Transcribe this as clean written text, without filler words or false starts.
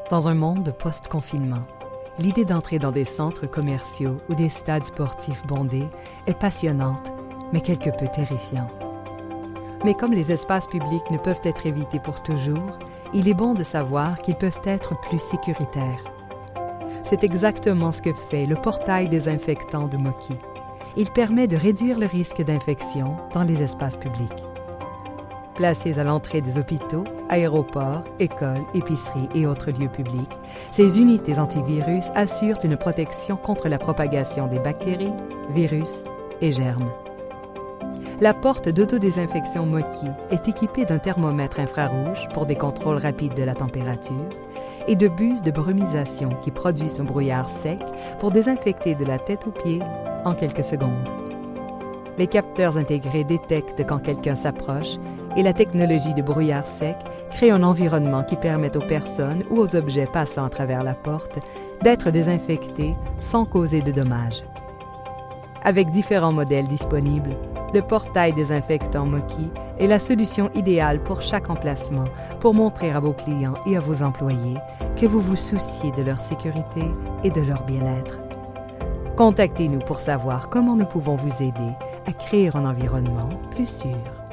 Dans un monde post-confinement, l'idée d'entrer dans des centres commerciaux ou des stades sportifs bondés est passionnante, mais quelque peu terrifiante. Mais comme les espaces publics ne peuvent être évités pour toujours, il est bon de savoir qu'ils peuvent être plus sécuritaires. C'est exactement ce que fait le portail désinfectant de Moki. Il permet de réduire le risque d'infection dans les espaces publics. Placés à l'entrée des hôpitaux, aéroports, écoles, épiceries et autres lieux publics, ces unités antivirus assurent une protection contre la propagation des bactéries, virus et germes. La porte d'autodésinfection Moki est équipée d'un thermomètre infrarouge pour des contrôles rapides de la température et de buses de brumisation qui produisent un brouillard sec pour désinfecter de la tête aux pieds en quelques secondes. Les capteurs intégrés détectent quand quelqu'un s'approche et la technologie de brouillard sec crée un environnement qui permet aux personnes ou aux objets passant à travers la porte d'être désinfectés sans causer de dommages. Avec différents modèles disponibles, le portail désinfectant Moki est la solution idéale pour chaque emplacement pour montrer à vos clients et à vos employés que vous vous souciez de leur sécurité et de leur bien-être. Contactez-nous pour savoir comment nous pouvons vous aider à créer un environnement plus sûr.